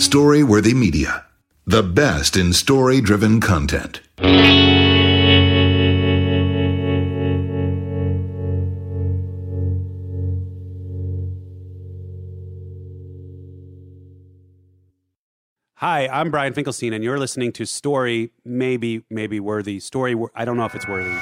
Storyworthy Media, the best in story-driven content. Hi, I'm Brian Finkelstein, and you're listening to Story Maybe Worthy. Story, I don't know if it's worthy.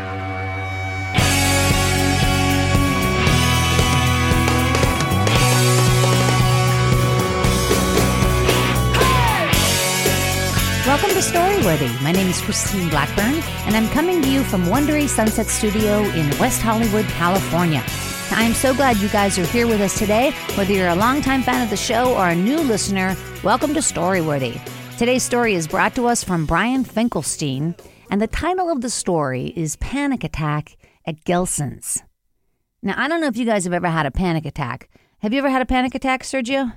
Welcome to Storyworthy. My name is Christine Blackburn, and I'm coming to you from Wondery Sunset Studio in West Hollywood, California. Now, I'm so glad you guys are here with us today. Whether you're a longtime fan of the show or a new listener, welcome to Storyworthy. Today's story is brought to us from Brian Finkelstein, and the title of the story is Panic Attack at Gelson's. Now, I don't know if you guys have ever had a panic attack. Have you ever had a panic attack, Sergio?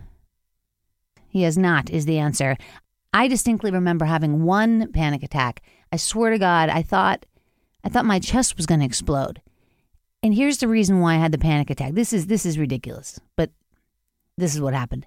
He has not, is the answer. I distinctly remember having one panic attack. I swear to God, I thought my chest was going to explode. And here's the reason why I had the panic attack. This is ridiculous, but this is what happened.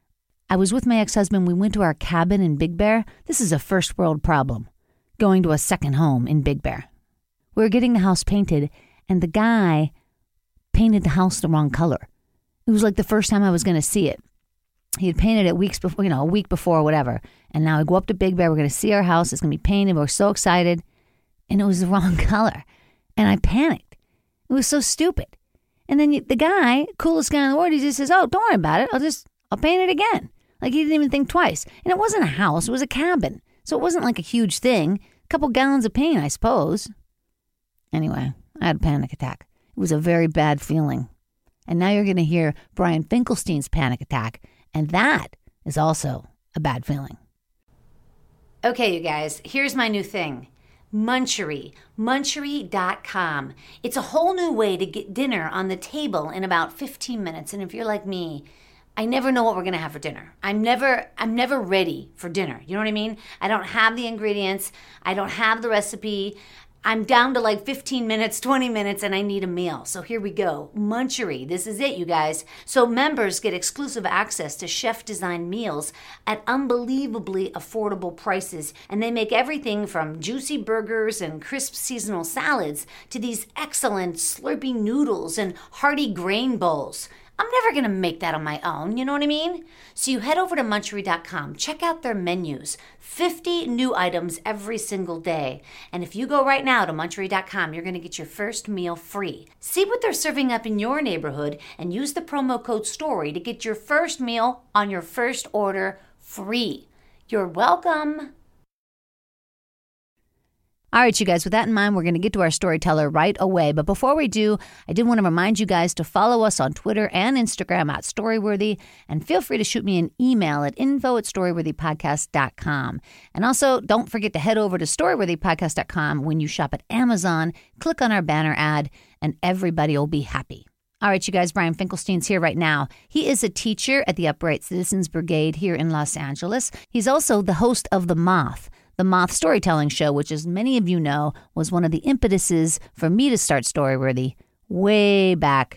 I was with my ex-husband. We went to our cabin in Big Bear. This is a first world problem, going to a second home in Big Bear. We were getting the house painted, and the guy painted the house the wrong color. It was like the first time I was going to see it. He had painted it weeks before, a week before, whatever. And now I go up to Big Bear. We're going to see our house. It's going to be painted. We're so excited. And it was the wrong color. And I panicked. It was so stupid. And then the guy, coolest guy in the world, he just says, "Oh, don't worry about it. I'll paint it again." Like, he didn't even think twice. And it wasn't a house. It was a cabin. So it wasn't like a huge thing. A couple gallons of paint, I suppose. Anyway, I had a panic attack. It was a very bad feeling. And now you're going to hear Brian Finkelstein's panic attack. And that is also a bad feeling. Okay, you guys, here's my new thing. Munchery. Munchery.com. It's a whole new way to get dinner on the table in about 15 minutes. And if you're like me, I never know what we're going to have for dinner. I'm never ready for dinner. You know what I mean? I don't have the ingredients. I don't have the recipe. I'm down to like 15 minutes, 20 minutes, and I need a meal. So here we go. Munchery. This is it, you guys. So members get exclusive access to chef-designed meals at unbelievably affordable prices. And they make everything from juicy burgers and crisp seasonal salads to these excellent slurpy noodles and hearty grain bowls. I'm never going to make that on my own, you know what I mean? So you head over to Munchery.com, check out their menus, 50 new items every single day. And if you go right now to Munchery.com, you're going to get your first meal free. See what they're serving up in your neighborhood and use the promo code STORY to get your first meal on your first order free. You're welcome. All right, you guys, with that in mind, we're going to get to our storyteller right away. But before we do, I did want to remind you guys to follow us on Twitter and Instagram at Storyworthy. And feel free to shoot me an email at info@storyworthypodcast.com. And also, don't forget to head over to storyworthypodcast.com when you shop at Amazon. Click on our banner ad, and everybody will be happy. All right, you guys, Brian Finkelstein's here right now. He is a teacher at the Upright Citizens Brigade here in Los Angeles. He's also the host of The Moth Storytelling Show, which, as many of you know, was one of the impetuses for me to start Storyworthy way back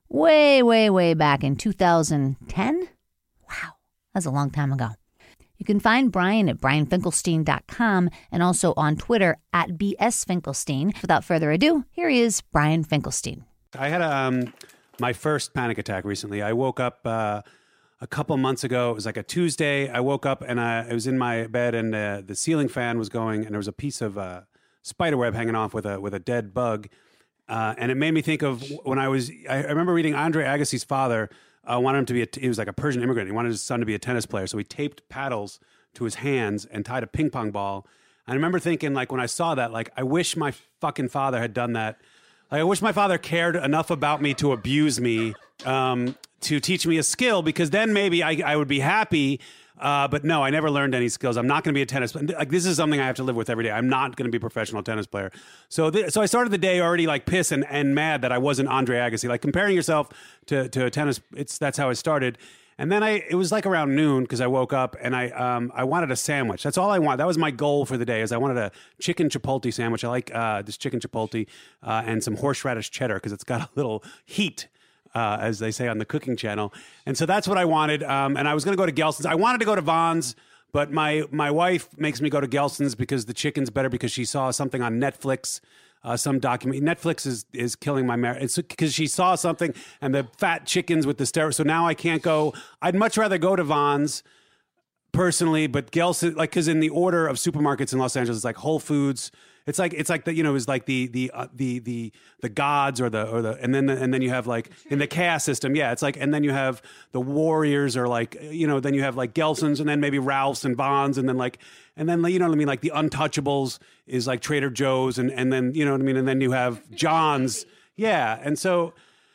in 2010. Wow, that's a long time ago. You can find Brian at brianfinkelstein.com and also on Twitter at bsfinkelstein. Without further ado, here he is, Brian Finkelstein. I had my first panic attack recently. I woke up a couple months ago. It was like a Tuesday. I woke up and I was in my bed, and the ceiling fan was going, and there was a piece of spider web hanging off with a dead bug. And it made me think of when I remember reading Andre Agassi's father wanted him to be he was like a Persian immigrant. He wanted his son to be a tennis player. So he taped paddles to his hands and tied a ping pong ball. And I remember thinking, like, when I saw that, like, I wish my fucking father had done that. Like, I wish my father cared enough about me to abuse me, to teach me a skill, because then maybe I would be happy. But no, I never learned any skills. I'm not going to be a tennis player. Like, this is something I have to live with every day. I'm not going to be a professional tennis player. So I started the day already like pissed and mad that I wasn't Andre Agassi. Like, comparing yourself to a tennis, that's how it started. And then it was like around noon, because I woke up and I wanted a sandwich. That's all I want. That was my goal for the day, is I wanted a chicken chipotle sandwich. I like this chicken chipotle and some horseradish cheddar, because it's got a little heat. as they say on the cooking channel. And so that's what I wanted. And I was going to go to Gelson's. I wanted to go to Vons, but my wife makes me go to Gelson's because the chicken's better because she saw something on Netflix. Some document. Netflix is killing my marriage. It's because she saw something and the fat chickens with the steroids. So now I can't go. I'd much rather go to Vons personally, but Gelson, like, because in the order of supermarkets in Los Angeles, it's like Whole Foods. It's like the, you know, it's like the gods or the and then you have like in the caste system, yeah, it's like, and then you have the Warriors or like, you know, then you have like Gelson's and then maybe Ralph's and Vons and then you know what I mean, like the Untouchables is like Trader Joe's and then you know what I mean, and then you have John's, yeah, and so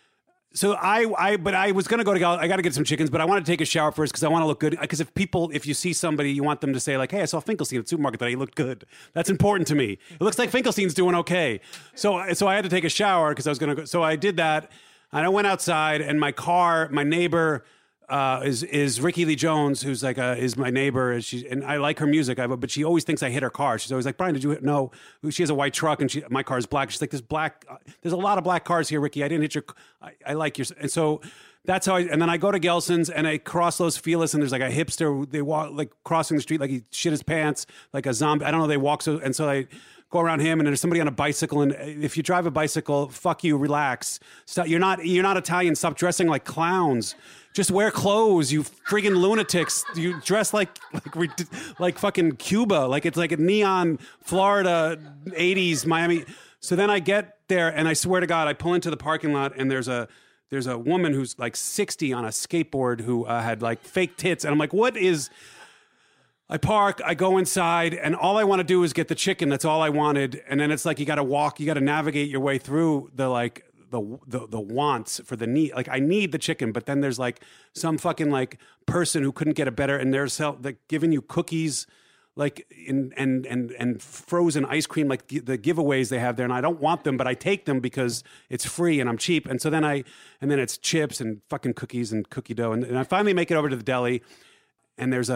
I was going to go to I got to get some chickens, but I want to take a shower first because I want to look good. Because if you see somebody, you want them to say like, hey, I saw Finkelstein at the supermarket today. He looked good. That's important to me. It looks like Finkelstein's doing okay. So I had to take a shower because I was going to go. So I did that and I went outside and my neighbor is Ricky Lee Jones, who's like is my neighbor, and I like her music, but she always thinks I hit her car. She's always like, Brian, did you hit? No. She has a white truck, and my car is black. She's like, there's a lot of black cars here, Ricky. I didn't hit your. I like your, and so that's how. And then I go to Gelson's and I cross Los Feliz, and there's like a hipster. They walk like crossing the street like he shit his pants like a zombie. I don't know. They walk so I go around him, and there's somebody on a bicycle. And if you drive a bicycle, fuck you, relax. Stop, you're not Italian. Stop dressing like clowns. Just wear clothes, you friggin' lunatics. You dress like fucking Cuba, like it's like a neon Florida 80s Miami. So then I get there, and I swear to God, I pull into the parking lot, and there's a woman who's like 60 on a skateboard who had like fake tits, and I'm like, what is? I park, I go inside, and all I want to do is get the chicken. That's all I wanted. And then it's like you got to walk, you got to navigate your way through the like. The wants for the need, like I need the chicken, but then there's like some fucking like person who couldn't get it better, and they're giving you cookies, like and frozen ice cream, like the giveaways they have there, and I don't want them, but I take them because it's free and I'm cheap, and so then it's chips and fucking cookies and cookie dough, and I finally make it over to the deli, and there's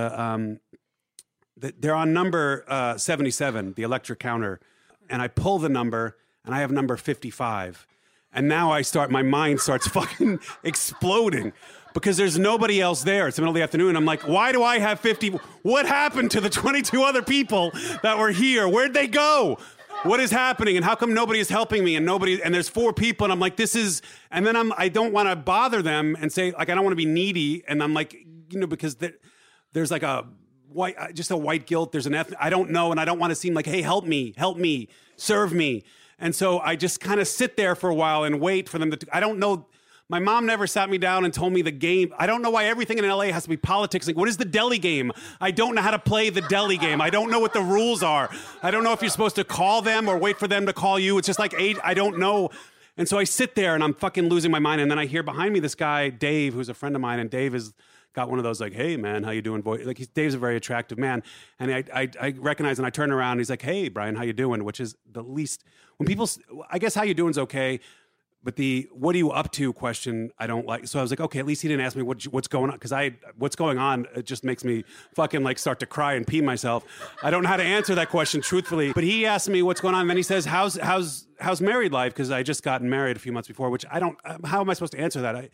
they're on number 77, the electric counter, and I pull the number, and I have number 55. And now my mind starts fucking exploding because there's nobody else there. It's the middle of the afternoon. I'm like, why do I have 50? What happened to the 22 other people that were here? Where'd they go? What is happening? And how come nobody is helping me? And there's 4 people. And I'm like, and then I don't want to bother them and say, like, I don't want to be needy. And I'm like, you know, because there's like a white guilt. There's I don't know. And I don't want to seem like, hey, help me, serve me. And so I just kind of sit there for a while and wait for them to. I don't know. My mom never sat me down and told me the game. I don't know why everything in LA has to be politics. Like, what is the deli game? I don't know how to play the deli game. I don't know what the rules are. I don't know if you're supposed to call them or wait for them to call you. It's just like I don't know. And so I sit there and I'm fucking losing my mind. And then I hear behind me this guy, Dave, who's a friend of mine. And Dave has got one of those like, hey, man, how you doing, boy? Like, Dave's a very attractive man. And I recognize, and I turn around and he's like, hey, Brian, how you doing? Which is the least, when people, I guess how you doing's okay. But the what are you up to question, I don't like. So I was like, okay, at least he didn't ask me what's going on. Because what's going on, it just makes me fucking like start to cry and pee myself. I don't know how to answer that question truthfully. But he asked me what's going on. And then he says, how's married life? Because I just gotten married a few months before, which I don't, how am I supposed to answer that?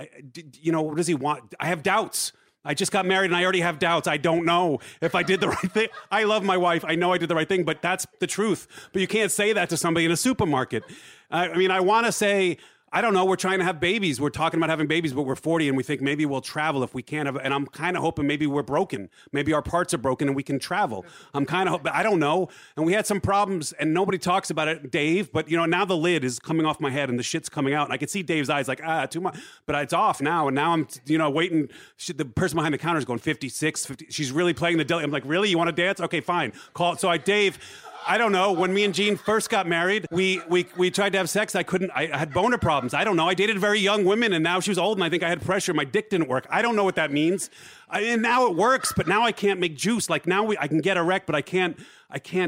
You know, what does he want? I have doubts. I just got married and I already have doubts. I don't know if I did the right thing. I love my wife. I know I did the right thing, but that's the truth. But you can't say that to somebody in a supermarket. I mean, I want to say, I don't know, we're trying to have babies. We're talking about having babies, but we're 40 and we think maybe we'll travel if we can. And I'm kind of hoping maybe we're broken. Maybe our parts are broken and we can travel. I'm kind of hoping, I don't know. And we had some problems and nobody talks about it, Dave. But, you know, now the lid is coming off my head and the shit's coming out. And I can see Dave's eyes like, too much. But it's off now. And now I'm, you know, waiting. The person behind the counter is going 56, 50. She's really playing the deli. I'm like, really? You want to dance? Okay, fine. Call it. So Dave, I don't know. When me and Jean first got married, we tried to have sex. I had boner problems. I don't know. I dated very young women, and now she was old, and I think I had pressure. My dick didn't work. I don't know what that means. And now it works, but now I can't make juice. Like now I can get erect, but I can't.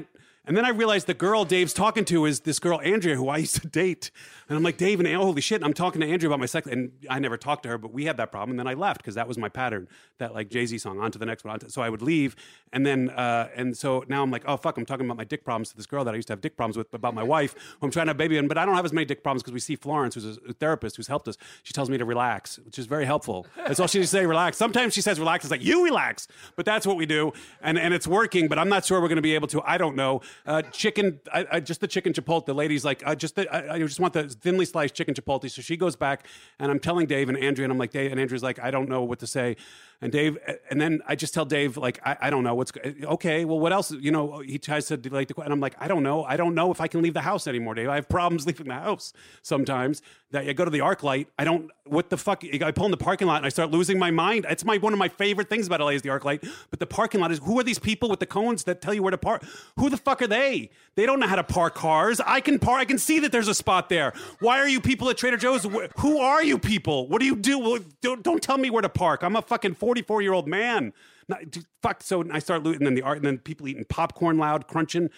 And then I realized the girl Dave's talking to is this girl, Andrea, who I used to date. And I'm like, Dave, and holy shit. And I'm talking to Andrea about my sex. And I never talked to her, but we had that problem. And then I left because that was my pattern, that like Jay-Z song, on to the next one. So I would leave. And then, and so now I'm like, oh, fuck, I'm talking about my dick problems to this girl that I used to have dick problems with, about my wife, who I'm trying to have a baby in. But I don't have as many dick problems because we see Florence, who's a therapist who's helped us. She tells me to relax, which is very helpful. That's all she needs to say, relax. Sometimes she says relax. It's like, you relax. But that's what we do. And it's working, but I'm not sure we're going to be able to. I don't know. Chicken, just the chicken chipotle. The lady's like, I just want the thinly sliced chicken chipotle. So she goes back, and I'm telling Dave and Andrea, and I'm like, Dave, and Andrea's like, I don't know what to say. And Dave, and then I just tell Dave, like, I don't know what's, okay, well, what else? You know, he tries to delay the question. And I'm like, I don't know if I can leave the house anymore, Dave. I have problems leaving the house sometimes. That I go to the ArcLight. What the fuck? I pull in the parking lot and I start losing my mind. It's one of my favorite things about LA is the ArcLight. But the parking lot is, who are these people with the cones that tell you where to park? Who the fuck are they? They don't know how to park cars. I can park. I can see that there's a spot there. Why are you people at Trader Joe's? Who are you people? What do you do? Well, don't tell me where to park. I'm a fucking 44-year-old man. Fuck. So I start looting, and then people eating popcorn loud, crunching,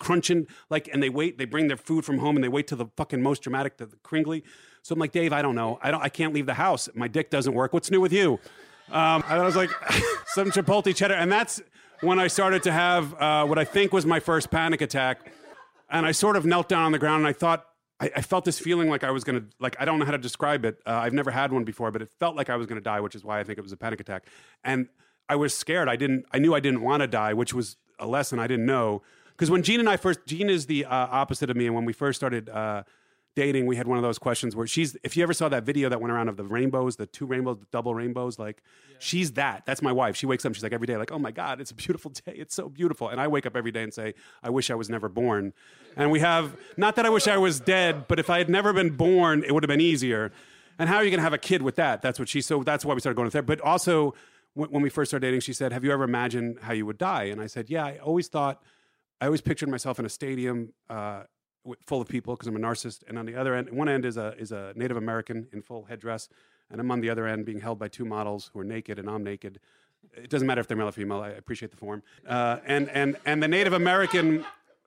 like, and they bring their food from home and they wait till the fucking most dramatic, the cringly. So I'm like, Dave, I don't know. I can't leave the house. My dick doesn't work. What's new with you? And I was like, some Chipotle cheddar. And that's when I started to have what I think was my first panic attack. And I sort of knelt down on the ground and I thought, I felt this feeling like I was going to, like, I don't know how to describe it. I've never had one before, but it felt like I was going to die, which is why I think it was a panic attack. And I was scared. I knew I didn't want to die, which was a lesson I didn't know. Because when Gene is the opposite of me. And when we first started dating, we had one of those questions where if you ever saw that video that went around of the rainbows, the two rainbows, the double rainbows, like, she's that's my wife. She wakes up, she's like, every day, like, oh my God, it's a beautiful day. It's so beautiful. And I wake up every day and say, I wish I was never born. And we have, not that I wish I was dead, but if I had never been born, it would have been easier. And how are you going to have a kid with that? That's why we started going to therapy. But also, when we first started dating, she said, have you ever imagined how you would die? And I said, yeah, I always pictured myself in a stadium full of people because I'm a narcissist. And on the other end, one end is a Native American in full headdress. And I'm on the other end being held by two models who are naked and I'm naked. It doesn't matter if they're male or female. I appreciate the form. And the Native American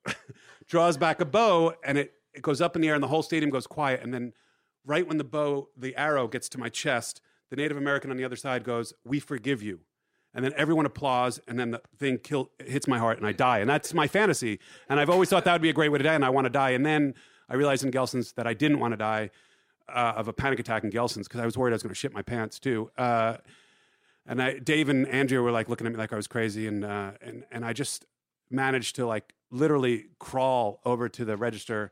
draws back a bow and it goes up in the air and the whole stadium goes quiet. And then right when the arrow gets to my chest, the Native American on the other side goes, we forgive you. And then everyone applauds, and then the thing hits my heart, and I die. And that's my fantasy. And I've always thought that would be a great way to die, and I want to die. And then I realized in Gelson's that I didn't want to die of a panic attack in Gelson's because I was worried I was going to shit my pants, too. And Dave and Andrea were, like, looking at me like I was crazy, and I just managed to, like, literally crawl over to the register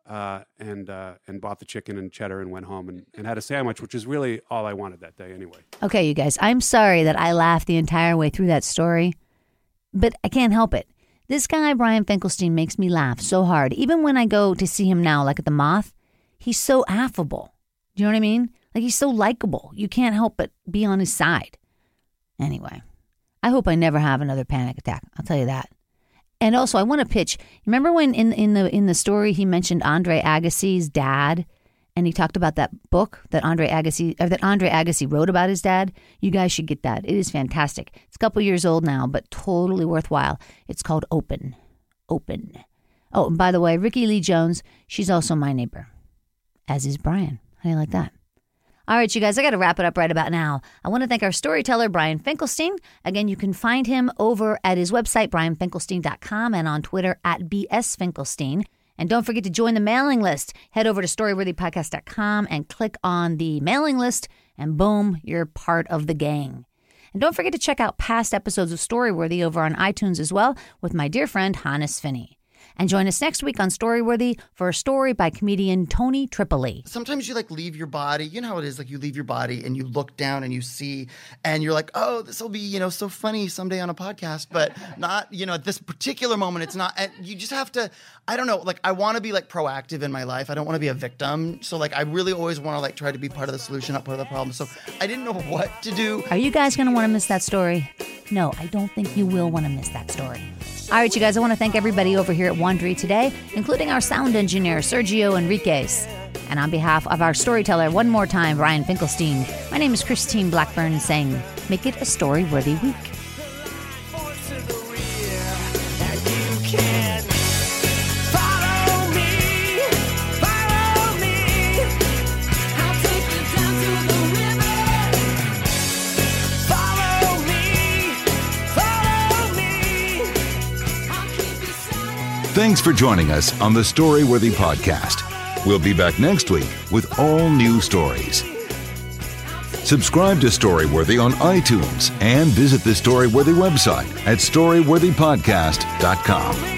and bought the chicken and cheddar and went home and had a sandwich, which is really all I wanted that day anyway. Okay, you guys, I'm sorry that I laughed the entire way through that story, but I can't help it. This guy, Brian Finkelstein, makes me laugh so hard. Even when I go to see him now, like at the Moth, he's so affable. Do you know what I mean? Like, he's so likable. You can't help but be on his side. Anyway, I hope I never have another panic attack. I'll tell you that. And also, I want to pitch. Remember when in the story he mentioned Andre Agassi's dad, and he talked about that book that Andre Agassi wrote about his dad? You guys should get that. It is fantastic. It's a couple years old now, but totally worthwhile. It's called Open. Open. Oh, and by the way, Ricky Lee Jones, she's also my neighbor, as is Brian. How do you like that? All right, you guys, I got to wrap it up right about now. I want to thank our storyteller, Brian Finkelstein. Again, you can find him over at his website, brianfinkelstein.com, and on Twitter at BSFinkelstein. And don't forget to join the mailing list. Head over to storyworthypodcast.com and click on the mailing list, and boom, you're part of the gang. And don't forget to check out past episodes of Storyworthy over on iTunes as well with my dear friend Hannes Finney. And join us next week on Storyworthy for a story by comedian Tony Tripoli. Sometimes you leave your body. You know how it is. You leave your body and you look down and you see and you're like, oh, this will be, so funny someday on a podcast. But not, at this particular moment, it's not. And you just have to, I don't know, I want to be proactive in my life. I don't want to be a victim. So I really always want to try to be part of the solution, not part of the problem. So I didn't know what to do. Are you guys going to want to miss that story? No, I don't think you will want to miss that story. All right, you guys, I want to thank everybody over here at Wondery today, including our sound engineer, Sergio Enriquez. And on behalf of our storyteller, one more time, Brian Finkelstein, my name is Christine Blackburn saying, make it a story-worthy week. Thanks for joining us on the Storyworthy Podcast. We'll be back next week with all new stories. Subscribe to Storyworthy on iTunes and visit the Storyworthy website at storyworthypodcast.com.